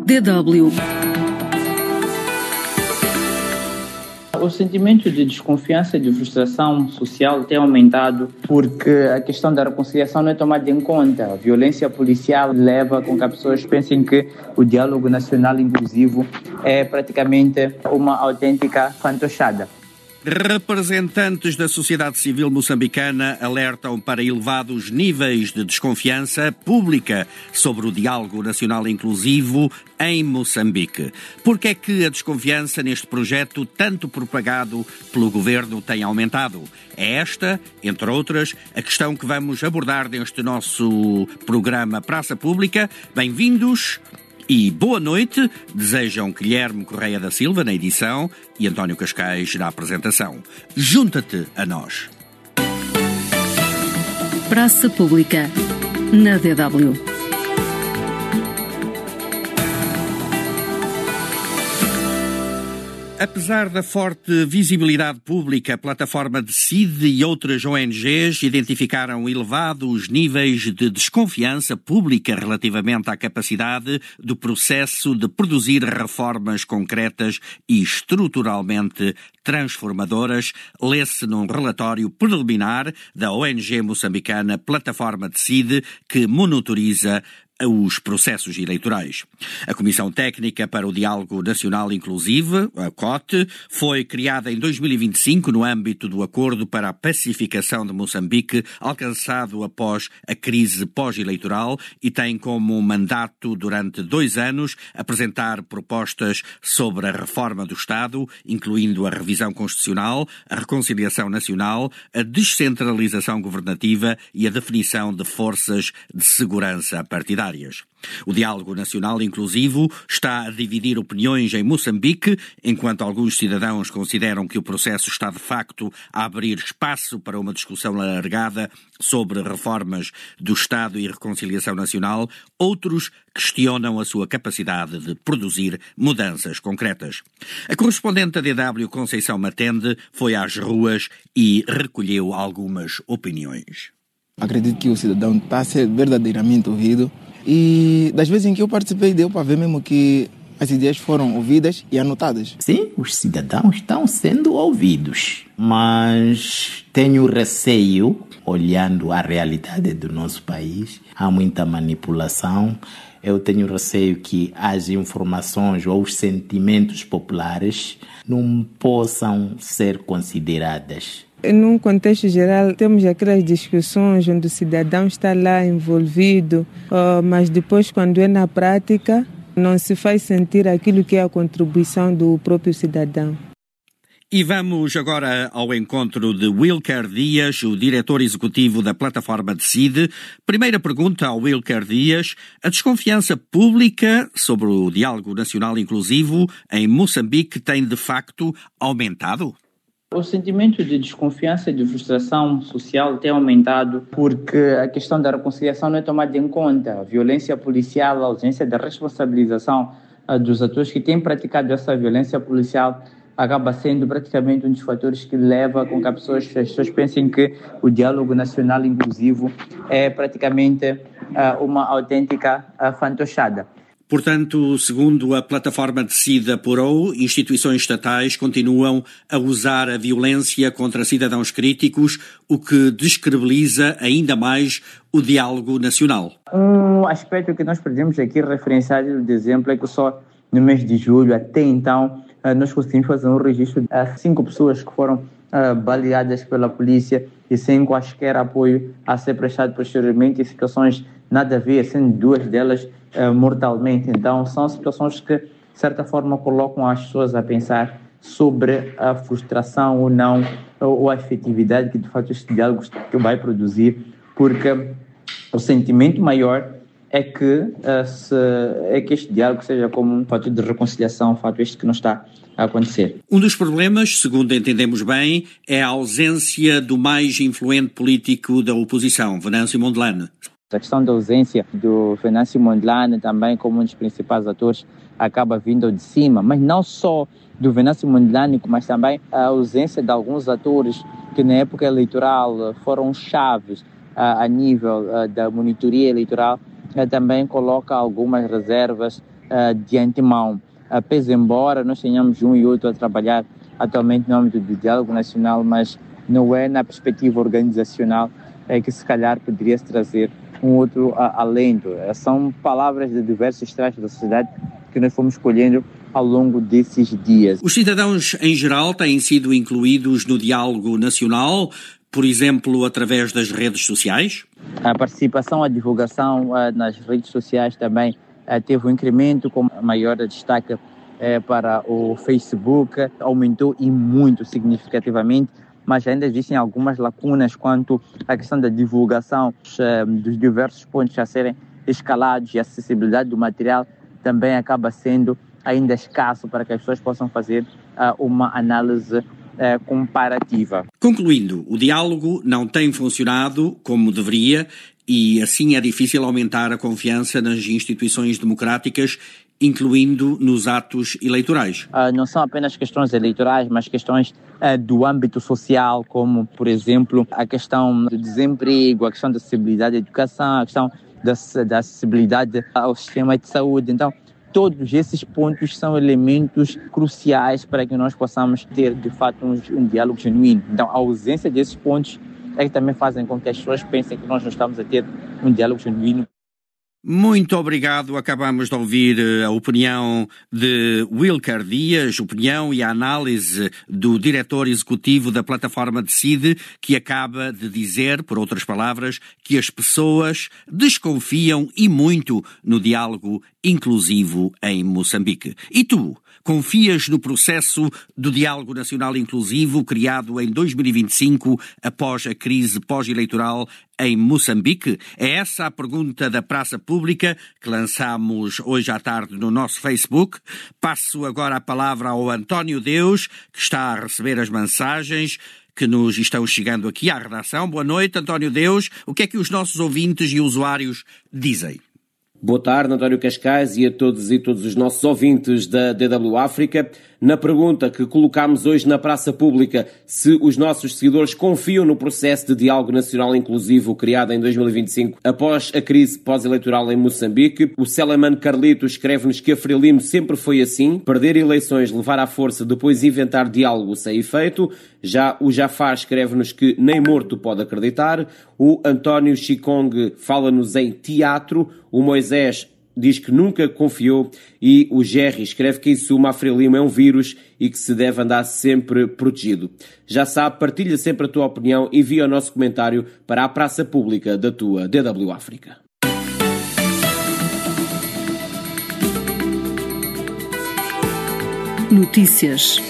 DW. O sentimento de desconfiança e de frustração social tem aumentado porque a questão da reconciliação não é tomada em conta. A violência policial leva com que as pessoas pensem que o diálogo nacional inclusivo é praticamente uma autêntica fantochada. Representantes da sociedade civil moçambicana alertam para elevados níveis de desconfiança pública sobre o diálogo nacional inclusivo em Moçambique. Por que é que a desconfiança neste projeto, tanto propagado pelo governo, tem aumentado? É esta, entre outras, a questão que vamos abordar neste nosso programa Praça Pública. Bem-vindos e boa noite, desejam Guilherme Correia da Silva na edição e António Cascais na apresentação. Junta-te a nós. Praça Pública, na DW. Apesar da forte visibilidade pública, a plataforma Decide e outras ONGs identificaram elevados níveis de desconfiança pública relativamente à capacidade do processo de produzir reformas concretas e estruturalmente transformadoras, lê-se num relatório preliminar da ONG moçambicana Plataforma Decide, que monitoriza os processos eleitorais. A Comissão Técnica para o Diálogo Nacional Inclusivo, a COT, foi criada em 2025 no âmbito do Acordo para a Pacificação de Moçambique, alcançado após a crise pós-eleitoral, e tem como mandato, durante 2 anos, apresentar propostas sobre a reforma do Estado, incluindo a revisão constitucional, a reconciliação nacional, a descentralização governativa e a definição de forças de segurança partidárias. O diálogo nacional inclusivo está a dividir opiniões em Moçambique, enquanto alguns cidadãos consideram que o processo está de facto a abrir espaço para uma discussão alargada sobre reformas do Estado e reconciliação nacional, outros questionam a sua capacidade de produzir mudanças concretas. A correspondente da DW, Conceição Matende, foi às ruas e recolheu algumas opiniões. Acredito que o cidadão está a ser verdadeiramente ouvido. E das vezes em que eu participei, deu para ver mesmo que as ideias foram ouvidas e anotadas. Sim, os cidadãos estão sendo ouvidos, mas tenho receio, olhando a realidade do nosso país, há muita manipulação. Eu tenho receio que as informações ou os sentimentos populares não possam ser consideradas. Num contexto geral, temos aquelas discussões onde o cidadão está lá envolvido, mas depois, quando é na prática, não se faz sentir aquilo que é a contribuição do próprio cidadão. E vamos agora ao encontro de Wilker Dias, o diretor executivo da Plataforma Decide. Primeira pergunta ao Wilker Dias: a desconfiança pública sobre o diálogo nacional inclusivo em Moçambique tem de facto aumentado? O sentimento de desconfiança e de frustração social tem aumentado porque a questão da reconciliação não é tomada em conta. A violência policial, a ausência da responsabilização dos atores que têm praticado essa violência policial acaba sendo praticamente um dos fatores que leva com que as pessoas pensem que o diálogo nacional inclusivo é praticamente uma autêntica fantochada. Portanto, segundo a plataforma Decide apurou, instituições estatais continuam a usar a violência contra cidadãos críticos, o que descredibiliza ainda mais o diálogo nacional. Um aspecto que nós podemos aqui referenciar de exemplo é que só no mês de julho, até então, nós conseguimos fazer um registro de 5 pessoas que foram baleadas pela polícia e sem quaisquer apoio a ser prestado posteriormente, em situações nada a ver, sendo 2 delas mortalmente. Então, são situações que, de certa forma, colocam as pessoas a pensar sobre a frustração ou não, ou a efetividade que, de fato, este diálogo vai produzir, porque o sentimento maior é que este diálogo seja como um fator de reconciliação, um fato este que não está a acontecer. Um dos problemas, segundo entendemos bem, é a ausência do mais influente político da oposição, Venâncio Mondlane. A questão da ausência do Venâncio Mondlane também como um dos principais atores acaba vindo de cima, mas não só do Venâncio Mondlane, mas também a ausência de alguns atores que na época eleitoral foram chaves a nível da monitoria eleitoral, também coloca algumas reservas de antemão. Pese embora nós tenhamos um e outro a trabalhar atualmente no âmbito do diálogo nacional, mas não é na perspectiva organizacional que se calhar poderia-se trazer um outro alento. São palavras de diversos traços da sociedade que nós fomos escolhendo ao longo desses dias. Os cidadãos em geral têm sido incluídos no diálogo nacional, por exemplo, através das redes sociais? A participação, a divulgação nas redes sociais também teve um incremento, com maior destaque para o Facebook, aumentou e muito significativamente, mas ainda existem algumas lacunas quanto à questão da divulgação dos diversos pontos a serem escalados, e a acessibilidade do material também acaba sendo ainda escasso para que as pessoas possam fazer uma análise comparativa. Concluindo, o diálogo não tem funcionado como deveria e assim é difícil aumentar a confiança nas instituições democráticas, incluindo nos atos eleitorais. Não são apenas questões eleitorais, mas questões do âmbito social, como, por exemplo, a questão do desemprego, a questão da acessibilidade à educação, a questão da acessibilidade ao sistema de saúde. Então, todos esses pontos são elementos cruciais para que nós possamos ter, de fato, um diálogo genuíno. Então, a ausência desses pontos é que também fazem com que as pessoas pensem que nós não estamos a ter um diálogo genuíno. Muito obrigado. Acabamos de ouvir a opinião de Wilker Dias, opinião e a análise do diretor executivo da plataforma Decide, que acaba de dizer, por outras palavras, que as pessoas desconfiam e muito no diálogo inclusivo em Moçambique. E tu, confias no processo do diálogo nacional inclusivo criado em 2025 após a crise pós-eleitoral em Moçambique? É essa a pergunta da Praça Pública que lançamos hoje à tarde no nosso Facebook. Passo agora a palavra ao António Deus, que está a receber as mensagens que nos estão chegando aqui à redação. Boa noite, António Deus. O que é que os nossos ouvintes e usuários dizem? Boa tarde, António Cascais, e a todos os nossos ouvintes da DW África. Na pergunta que colocámos hoje na Praça Pública, se os nossos seguidores confiam no processo de diálogo nacional inclusivo criado em 2025 após a crise pós-eleitoral em Moçambique, o Seleman Carlito escreve-nos que a Frelimo sempre foi assim: perder eleições, levar à força, depois inventar diálogo sem efeito. Já o Jafar escreve-nos que nem morto pode acreditar. O António Chikong fala-nos em teatro. O Moisés diz que nunca confiou, e o Jerry escreve que em suma a Frelimo é um vírus e que se deve andar sempre protegido. Já sabe, partilha sempre a tua opinião, envia o nosso comentário para a Praça Pública da tua DW África. Notícias.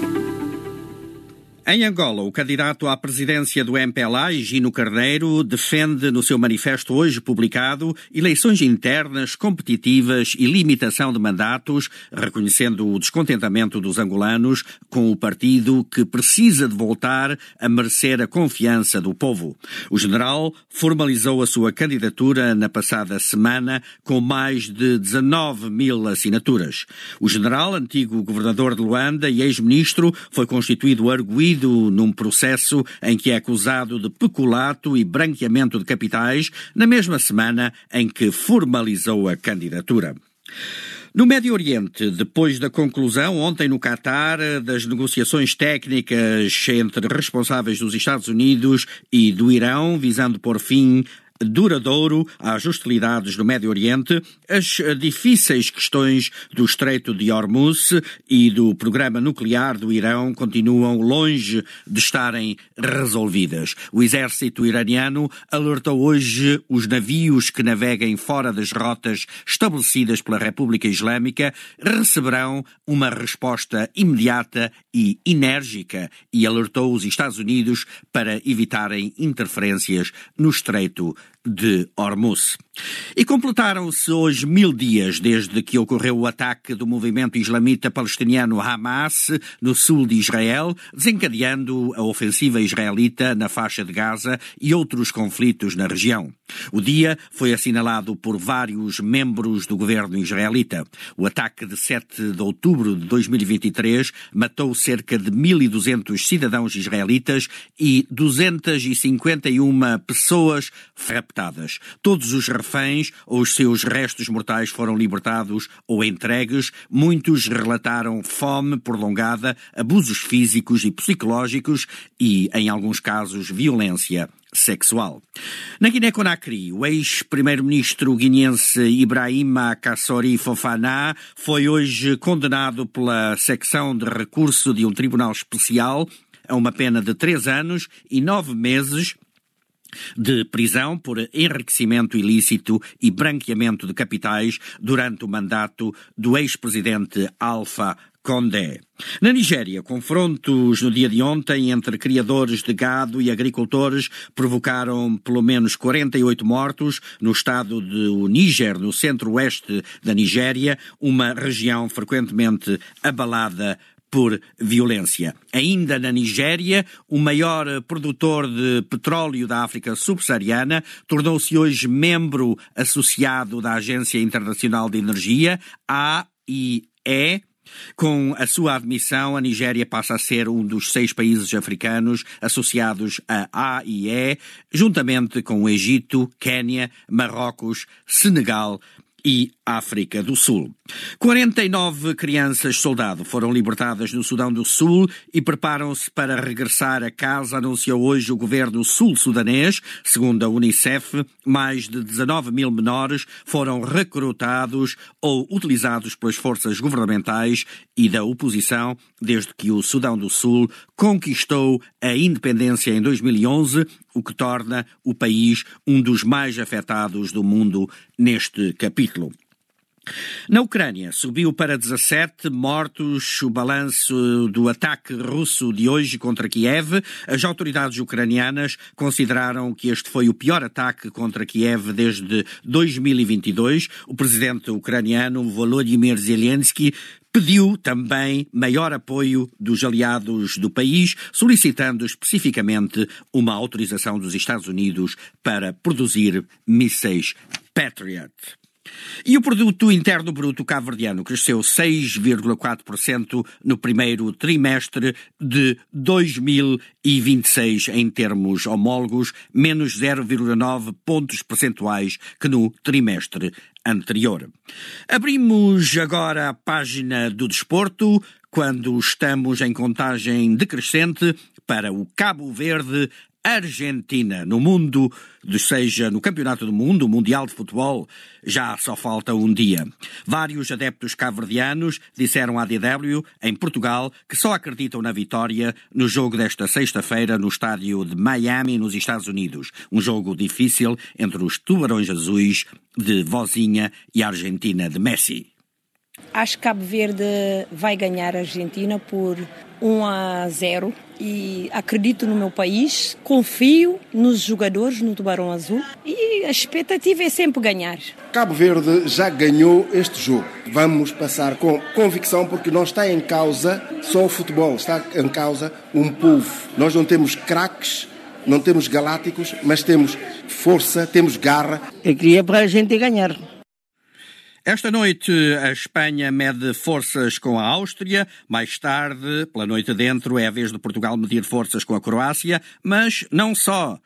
Em Angola, o candidato à presidência do MPLA, Gino Carneiro, defende no seu manifesto hoje publicado eleições internas, competitivas e limitação de mandatos, reconhecendo o descontentamento dos angolanos com o partido que precisa de voltar a merecer a confiança do povo. O general formalizou a sua candidatura na passada semana com mais de 19 mil assinaturas. O general, antigo governador de Luanda e ex-ministro, foi constituído arguido num processo em que é acusado de peculato e branqueamento de capitais, na mesma semana em que formalizou a candidatura. No Médio Oriente, depois da conclusão ontem no Catar das negociações técnicas entre responsáveis dos Estados Unidos e do Irão, visando pôr fim duradouro às hostilidades no Médio Oriente, as difíceis questões do Estreito de Hormuz e do programa nuclear do Irão continuam longe de estarem resolvidas. O exército iraniano alertou hoje os navios que naveguem fora das rotas estabelecidas pela República Islâmica receberão uma resposta imediata e enérgica, e alertou os Estados Unidos para evitarem interferências no Estreito de Hormuz. E completaram-se hoje 1000 dias desde que ocorreu o ataque do movimento islamita palestiniano Hamas no sul de Israel, desencadeando a ofensiva israelita na faixa de Gaza e outros conflitos na região. O dia foi assinalado por vários membros do governo israelita. O ataque de 7 de outubro de 2023 matou cerca de 1.200 cidadãos israelitas e 251 pessoas, raptadas. Todos os reféns ou os seus restos mortais foram libertados ou entregues. Muitos relataram fome prolongada, abusos físicos e psicológicos e, em alguns casos, violência sexual. Na Guiné-Conakry, o ex-primeiro-ministro guineense Ibrahima Kassori Fofana foi hoje condenado pela secção de recurso de um tribunal especial a uma pena de 3 anos e 9 meses de prisão por enriquecimento ilícito e branqueamento de capitais durante o mandato do ex-presidente Alpha Condé. Na Nigéria, confrontos no dia de ontem entre criadores de gado e agricultores provocaram pelo menos 48 mortos no estado do Níger, no centro-oeste da Nigéria, uma região frequentemente abalada por violência. Ainda na Nigéria, o maior produtor de petróleo da África subsaariana tornou-se hoje membro associado da Agência Internacional de Energia, AIE. Com a sua admissão, a Nigéria passa a ser um dos 6 países africanos associados à AIE, juntamente com o Egito, Quênia, Marrocos, Senegal e África do Sul. 49 crianças-soldado foram libertadas no Sudão do Sul e preparam-se para regressar a casa, anunciou hoje o governo sul-sudanês. Segundo a Unicef, mais de 19 mil menores foram recrutados ou utilizados pelas forças governamentais e da oposição desde que o Sudão do Sul conquistou a independência em 2011, o que torna o país um dos mais afetados do mundo neste capítulo. Na Ucrânia, subiu para 17 mortos o balanço do ataque russo de hoje contra Kiev. As autoridades ucranianas consideraram que este foi o pior ataque contra Kiev desde 2022. O presidente ucraniano Volodymyr Zelensky pediu também maior apoio dos aliados do país, solicitando especificamente uma autorização dos Estados Unidos para produzir mísseis Patriot. E o produto interno bruto cabo-verdiano cresceu 6,4% no primeiro trimestre de 2026 em termos homólogos, menos 0,9 pontos percentuais que no trimestre anterior. Abrimos agora a página do desporto, quando estamos em contagem decrescente para o Cabo Verde Argentina. No mundo, seja no Campeonato do Mundo, o Mundial de Futebol, já só falta um dia. Vários adeptos cabo-verdianos disseram à DW, em Portugal, que só acreditam na vitória no jogo desta sexta-feira no estádio de Miami, nos Estados Unidos. Um jogo difícil entre os Tubarões Azuis de Vozinha e a Argentina de Messi. Acho que Cabo Verde vai ganhar a Argentina por 1-0 e acredito no meu país, confio nos jogadores, no Tubarão Azul e a expectativa é sempre ganhar. Cabo Verde já ganhou este jogo. Vamos passar com convicção porque não está em causa só o futebol, está em causa um povo. Nós não temos craques, não temos galácticos, mas temos força, temos garra. Eu queria para a gente ganhar. Esta noite a Espanha mede forças com a Áustria, mais tarde, pela noite dentro, é a vez de Portugal medir forças com a Croácia, mas não só.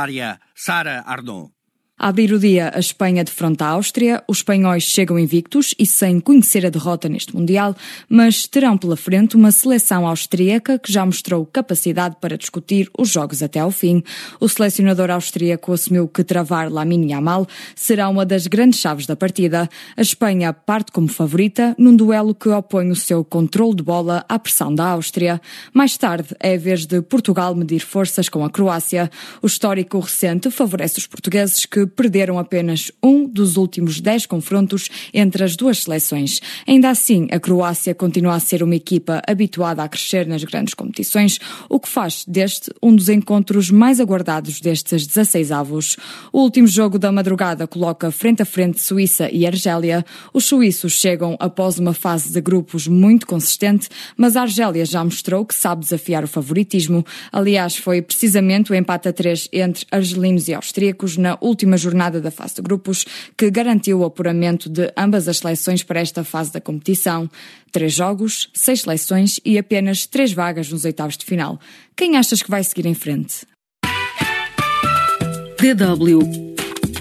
Sara Arnaud. A abrir o dia, a Espanha defronta a Áustria. Os espanhóis chegam invictos e sem conhecer a derrota neste Mundial, mas terão pela frente uma seleção austríaca que já mostrou capacidade para discutir os jogos até ao fim. O selecionador austríaco assumiu que travar Lamine Yamal será uma das grandes chaves da partida. A Espanha parte como favorita num duelo que opõe o seu controle de bola à pressão da Áustria. Mais tarde é a vez de Portugal medir forças com a Croácia. O histórico recente favorece os portugueses, que perderam apenas um dos últimos 10 confrontos entre as duas seleções. Ainda assim, a Croácia continua a ser uma equipa habituada a crescer nas grandes competições, o que faz deste um dos encontros mais aguardados destes 16avos. O último jogo da madrugada coloca frente a frente Suíça e Argélia. Os suíços chegam após uma fase de grupos muito consistente, mas a Argélia já mostrou que sabe desafiar o favoritismo. Aliás, foi precisamente o empate a 3 entre argelinos e austríacos na última jornada da fase de grupos que garantiu o apuramento de ambas as seleções para esta fase da competição. 3 jogos, 6 seleções e apenas 3 vagas nos oitavos de final. Quem achas que vai seguir em frente? DW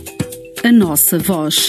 A nossa voz.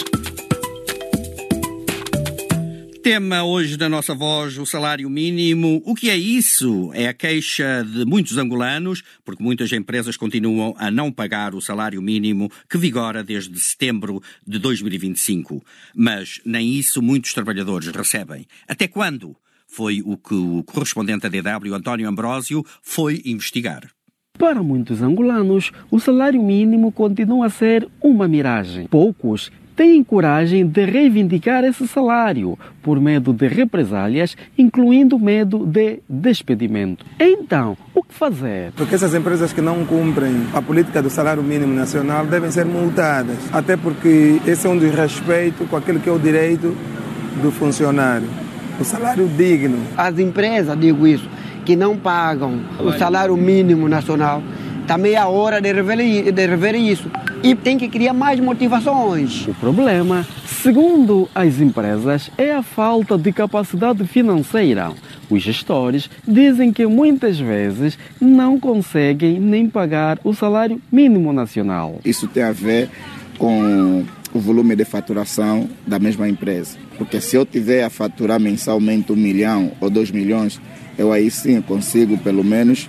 Tema hoje da nossa voz, o salário mínimo. O que é isso? É a queixa de muitos angolanos, porque muitas empresas continuam a não pagar o salário mínimo que vigora desde setembro de 2025. Mas nem isso muitos trabalhadores recebem. Até quando? Foi o que o correspondente da DW, António Ambrósio, foi investigar. Para muitos angolanos, o salário mínimo continua a ser uma miragem. Poucos têm coragem de reivindicar esse salário, por medo de represálias, incluindo medo de despedimento. Então, o que fazer? Porque essas empresas que não cumprem a política do salário mínimo nacional devem ser multadas, até porque esse é um desrespeito com aquilo que é o direito do funcionário, o salário digno. As empresas, digo isso, que não pagam o salário mínimo nacional, também é a hora de rever isso. E tem que criar mais motivações. O problema, segundo as empresas, é a falta de capacidade financeira. Os gestores dizem que muitas vezes não conseguem nem pagar o salário mínimo nacional. Isso tem a ver com o volume de faturação da mesma empresa. Porque se eu tiver a faturar mensalmente 1 milhão ou 2 milhões, eu aí sim consigo pelo menos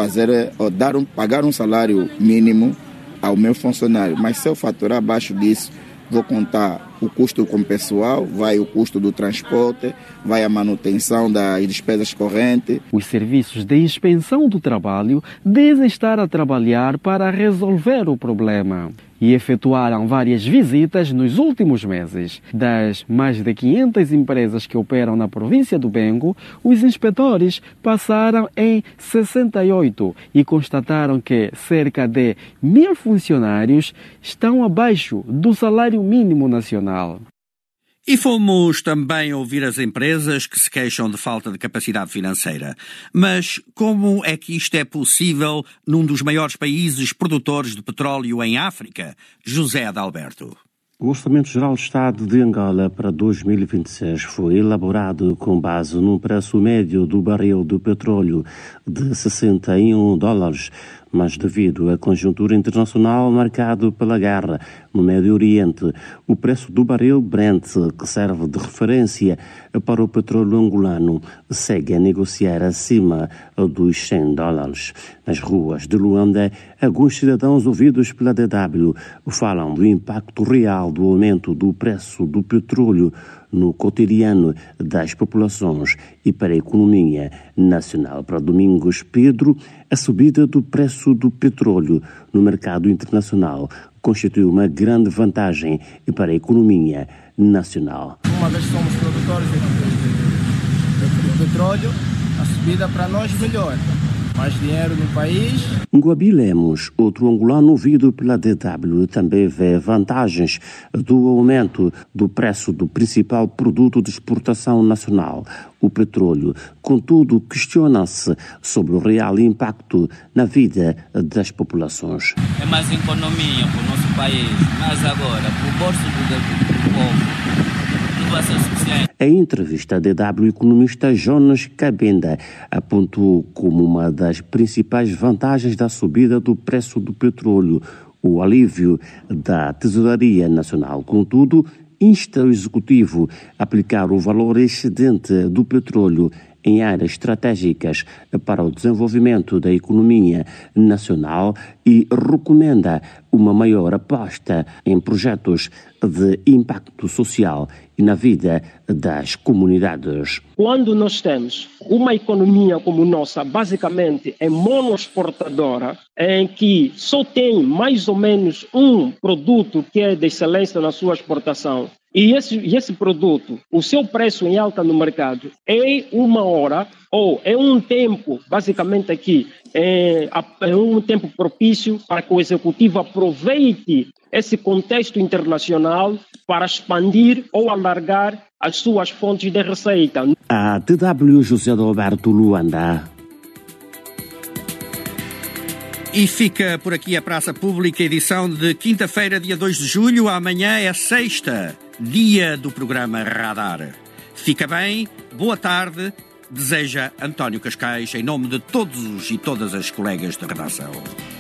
pagar um salário mínimo ao meu funcionário. Mas se eu faturar abaixo disso, vou contar o custo com o pessoal, vai o custo do transporte, vai a manutenção das despesas correntes. Os serviços de inspeção do trabalho dizem estar a trabalhar para resolver o problema e efetuaram várias visitas nos últimos meses. Das mais de 500 empresas que operam na província do Bengo, os inspetores passaram em 68 e constataram que cerca de 1.000 funcionários estão abaixo do salário mínimo nacional. E fomos também ouvir as empresas que se queixam de falta de capacidade financeira. Mas como é que isto é possível num dos maiores países produtores de petróleo em África? José Adalberto. O Orçamento Geral do Estado de Angola para 2026 foi elaborado com base num preço médio do barril de petróleo de $61, mas devido à conjuntura internacional marcada pela guerra no Médio Oriente, o preço do barril Brent, que serve de referência para o petróleo angolano, segue a negociar acima dos $100. Nas ruas de Luanda, alguns cidadãos ouvidos pela DW falam do impacto real do aumento do preço do petróleo no cotidiano das populações e para a economia nacional. Para Domingos Pedro, a subida do preço do petróleo no mercado internacional constitui uma grande vantagem para a economia nacional. Uma vez que somos produtores de petróleo, a subida para nós melhora. Mais dinheiro no país. Guabi Lemos, outro angolano ouvido pela DW, também vê vantagens do aumento do preço do principal produto de exportação nacional, o petróleo. Contudo, questiona-se sobre o real impacto na vida das populações. É mais economia para o nosso país, mas agora, para o bolso do povo, não vai ser suficiente. Em entrevista, a DW economista Jonas Cabenda apontou como uma das principais vantagens da subida do preço do petróleo o alívio da tesouraria nacional. Contudo, insta o Executivo a aplicar o valor excedente do petróleo em áreas estratégicas para o desenvolvimento da economia nacional e recomenda uma maior aposta em projetos de impacto social e na vida das comunidades. Quando nós temos uma economia como nossa, basicamente é monoexportadora, em que só tem mais ou menos um produto que é de excelência na sua exportação, e esse produto, o seu preço em alta no mercado é uma hora ou é um tempo, basicamente aqui, é um tempo propício para que o Executivo aproveite esse contexto internacional para expandir ou alargar as suas fontes de receita. A DW José Adalberto, Luanda. E fica por aqui a Praça Pública, edição de quinta-feira, dia 2 de julho. Amanhã é sexta, dia do programa Radar. Fica bem, boa tarde, deseja António Cascais, em nome de todos e todas as colegas de redação.